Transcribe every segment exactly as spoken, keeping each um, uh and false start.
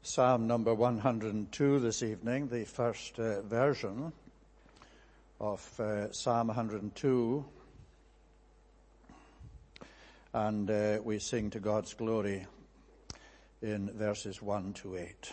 Psalm number one hundred two this evening, the first uh, version of uh, Psalm one hundred two. And uh, we sing to God's glory in verses one to eight.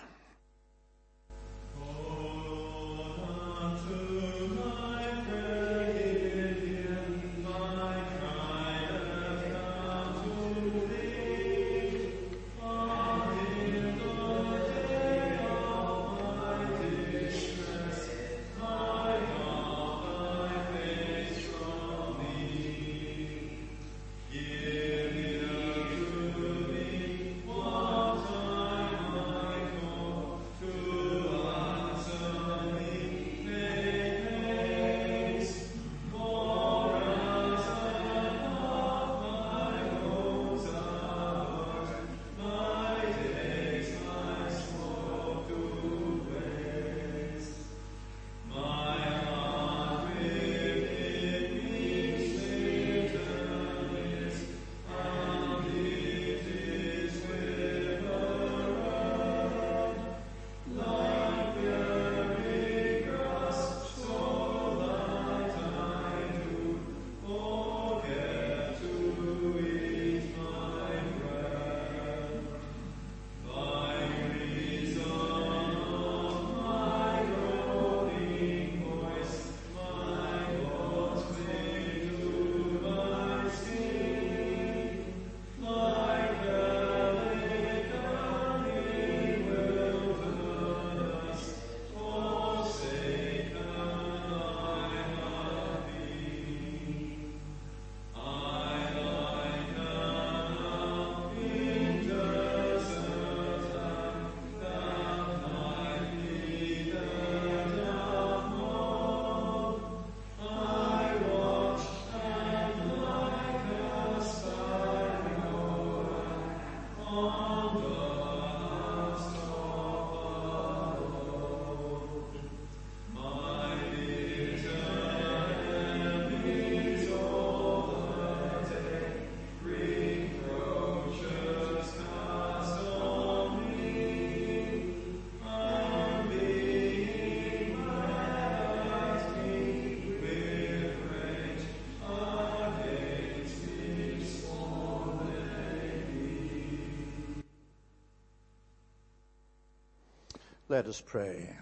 Let us pray.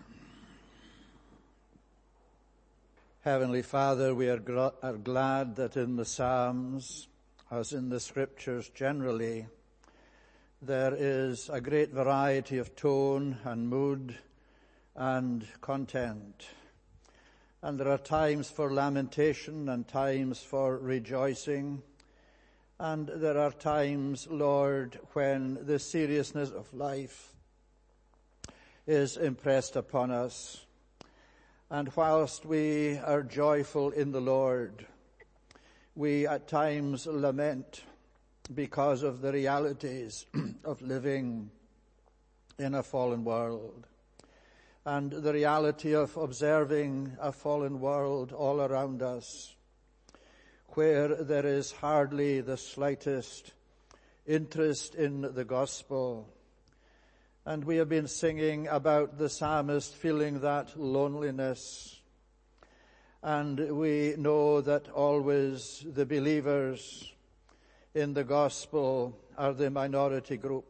Heavenly Father, we are, gl- are glad that in the Psalms, as in the Scriptures generally, there is a great variety of tone and mood and content. And there are times for lamentation and times for rejoicing. And there are times, Lord, when the seriousness of life is impressed upon us. And whilst we are joyful in the Lord, we at times lament because of the realities of living in a fallen world and the reality of observing a fallen world all around us, where there is hardly the slightest interest in the gospel. And we have been singing about the psalmist feeling that loneliness. And we know that always the believers in the gospel are the minority group.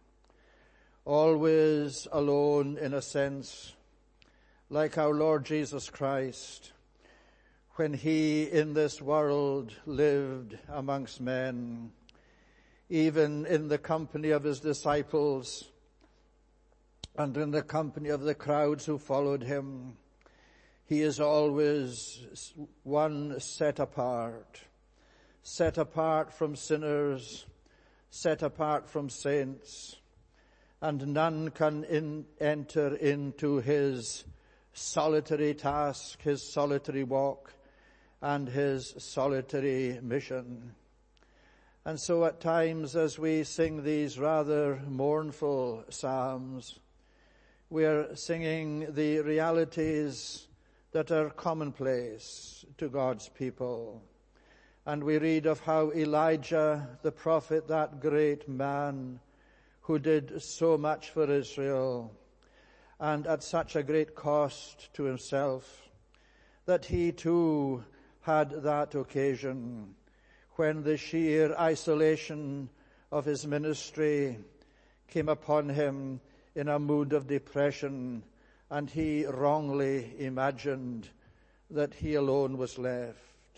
Always alone in a sense, like our Lord Jesus Christ, when he in this world lived amongst men, even in the company of his disciples, and in the company of the crowds who followed him, he is always one set apart, set apart from sinners, set apart from saints, and none can in, enter into his solitary task, his solitary walk, and his solitary mission. And so at times as we sing these rather mournful psalms, we are singing the realities that are commonplace to God's people. And we read of how Elijah, the prophet, that great man who did so much for Israel, and at such a great cost to himself, that he too had that occasion when the sheer isolation of his ministry came upon him in a mood of depression, and he wrongly imagined that he alone was left.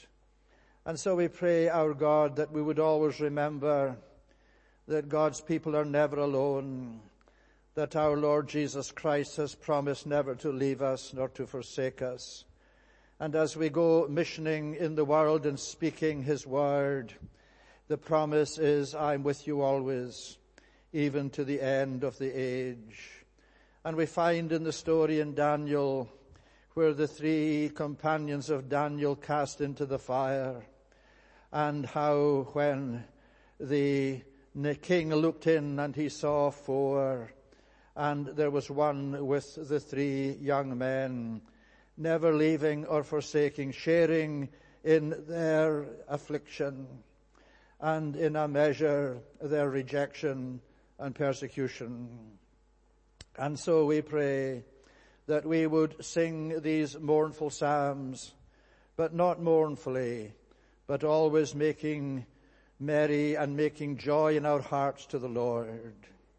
And so we pray, our God, that we would always remember that God's people are never alone, that our Lord Jesus Christ has promised never to leave us nor to forsake us. And as we go missioning in the world and speaking his word, the promise is, I'm with you always, even to the end of the age. And we find in the story in Daniel, where the three companions of Daniel cast into the fire, and how when the king looked in and he saw four, and there was one with the three young men, never leaving or forsaking, sharing in their affliction, and in a measure their rejection and persecution. And so we pray that we would sing these mournful psalms, but not mournfully, but always making merry and making joy in our hearts to the Lord.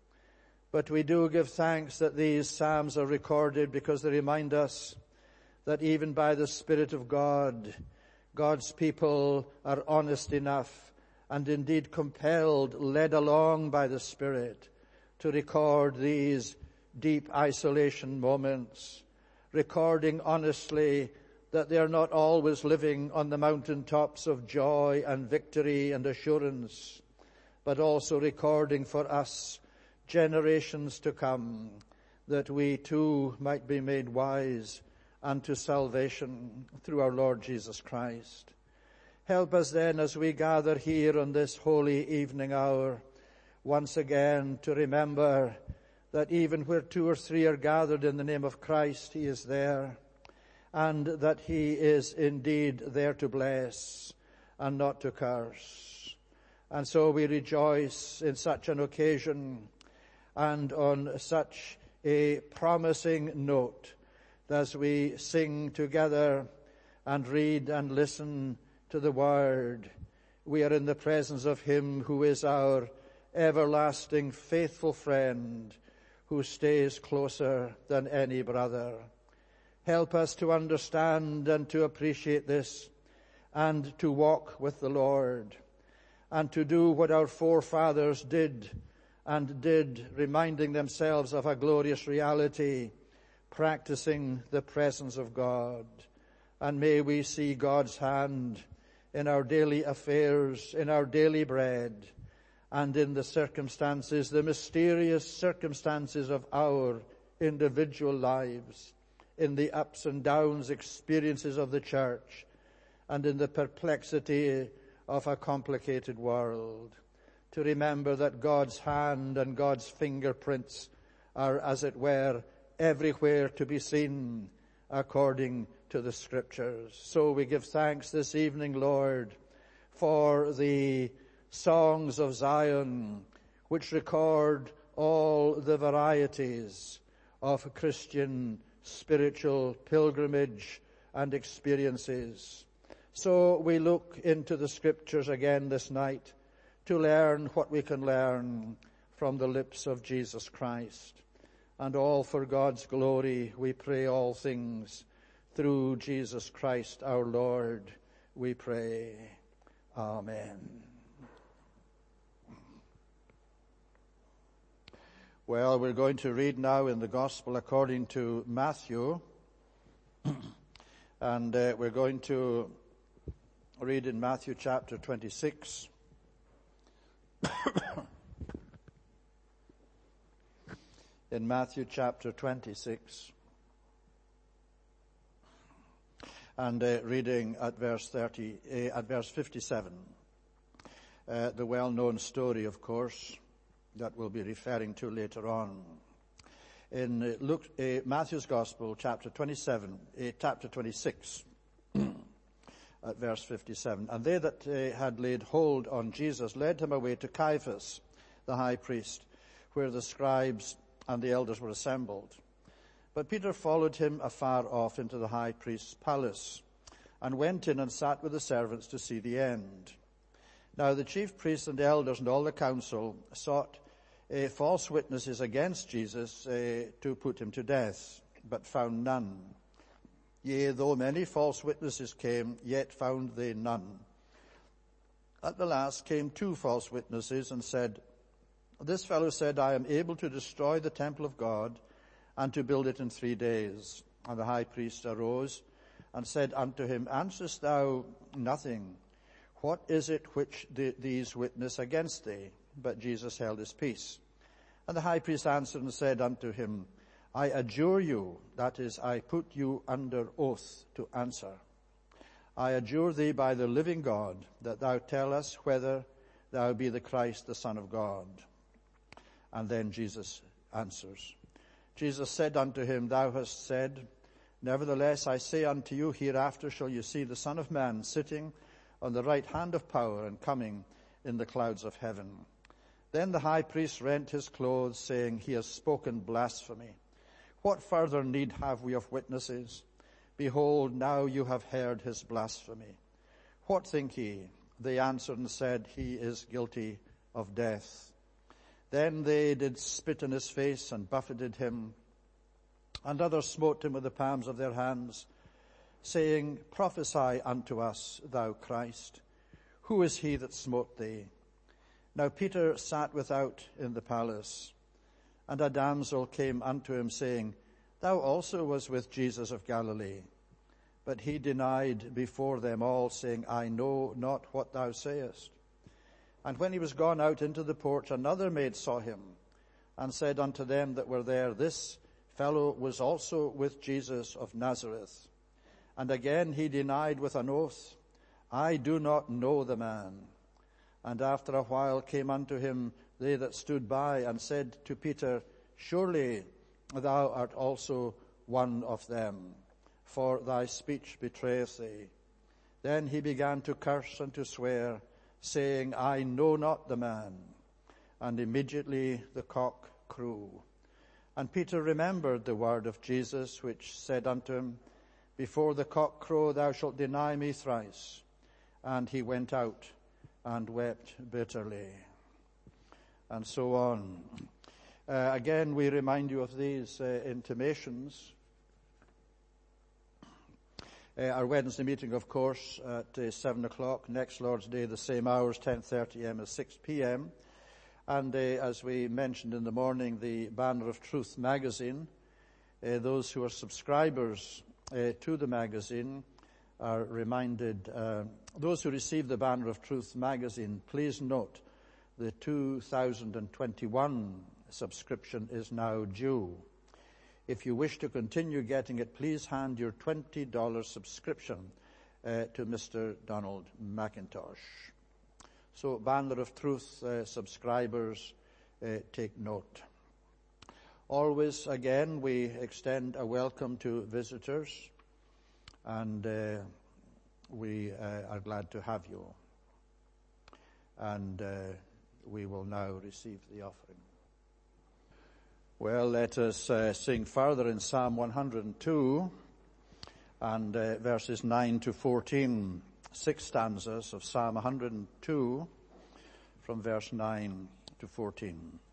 But we do give thanks that these psalms are recorded because they remind us that even by the Spirit of God, God's people are honest enough and indeed compelled, led along by the Spirit, to record these deep isolation moments, recording honestly that they are not always living on the mountaintops of joy and victory and assurance, but also recording for us generations to come, that we too might be made wise unto salvation through our Lord Jesus Christ. Help us then as we gather here on this holy evening hour, once again to remember that even where two or three are gathered in the name of Christ, he is there, and that he is indeed there to bless and not to curse. And so we rejoice in such an occasion and on such a promising note as we sing together and read and listen to the word. We are in the presence of him who is our everlasting faithful friend, who stays closer than any brother. Help us to understand and to appreciate this, and to walk with the Lord, and to do what our forefathers did and did, reminding themselves of a glorious reality, practicing the presence of God. And may we see God's hand in our daily affairs, in our daily bread, and in the circumstances, the mysterious circumstances of our individual lives, in the ups and downs experiences of the church, and in the perplexity of a complicated world. To remember that God's hand and God's fingerprints are, as it were, everywhere to be seen according to the Scriptures. So we give thanks this evening, Lord, for the songs of Zion, which record all the varieties of Christian spiritual pilgrimage and experiences. So we look into the Scriptures again this night to learn what we can learn from the lips of Jesus Christ. And all for God's glory, we pray all things through Jesus Christ our Lord, we pray. Amen. Well, we're going to read now in the Gospel according to Matthew, and uh, we're going to read in Matthew chapter twenty-six. In Matthew chapter twenty-six, and uh, reading at verse thirty, uh, at verse fifty-seven, uh, the well-known story, of course, that we'll be referring to later on. In uh, Luke, uh, Matthew's Gospel, chapter twenty-seven, uh, chapter twenty-six, at verse fifty-seven. And they that uh, had laid hold on Jesus led him away to Caiaphas, the high priest. where the scribes and the elders were assembled. But Peter followed him afar off into the high priest's palace, and went in and sat with the servants to see the end. Now the chief priests and elders and all the council sought uh, false witnesses against Jesus uh, to put him to death, but found none. Yea, though many false witnesses came, yet found they none. At the last came two false witnesses and said, This fellow said, I am able to destroy the temple of God and to build it in three days. And the high priest arose and said unto him, Answerest thou nothing? What is it which the, these witness against thee? But Jesus held his peace. And the high priest answered and said unto him, I adjure you, that is, I put you under oath to answer. I adjure thee by the living God, that thou tell us whether thou be the Christ, the Son of God. And then Jesus answers. Jesus said unto him, Thou hast said, Nevertheless I say unto you, hereafter shall you see the Son of Man sitting on the right hand of power and coming in the clouds of heaven. Then the high priest rent his clothes, saying, He has spoken blasphemy. What further need have we of witnesses? Behold, now you have heard his blasphemy. What think ye? They answered and said, He is guilty of death. Then they did spit in his face and buffeted him, and others smote him with the palms of their hands, saying, Prophesy unto us, thou Christ. Who is he that smote thee? Now Peter sat without in the palace, and a damsel came unto him, saying, Thou also was with Jesus of Galilee. But he denied before them all, saying, I know not what thou sayest. And when he was gone out into the porch, another maid saw him, and said unto them that were there, This fellow was also with Jesus of Nazareth. And again he denied with an oath, I do not know the man. And after a while came unto him they that stood by, and said to Peter, Surely thou art also one of them, for thy speech betrayeth thee. Then he began to curse and to swear, saying, I know not the man. And immediately the cock crew. And Peter remembered the word of Jesus, which said unto him, Before the cock crow thou shalt deny me thrice. And he went out and wept bitterly. And so on. Uh, again, we remind you of these uh, intimations. Uh, our Wednesday meeting, of course, at uh, seven o'clock. Next Lord's Day, the same hours, ten thirty a.m. as six p.m. And uh, as we mentioned in the morning, the Banner of Truth magazine. Uh, those who are subscribers uh, to the magazine are reminded, uh, those who receive the Banner of Truth magazine, please note the two thousand twenty-one subscription is now due. If you wish to continue getting it, please hand your twenty dollars subscription uh, to Mister Donald McIntosh. So, Banner of Truth uh, subscribers, uh, take note. Always, again, we extend a welcome to visitors, and uh, we uh, are glad to have you. And uh, we will now receive the offering. Well, let us uh, sing further in Psalm one hundred two and uh, verses nine to fourteen, six stanzas of Psalm one hundred two from verse nine to fourteen.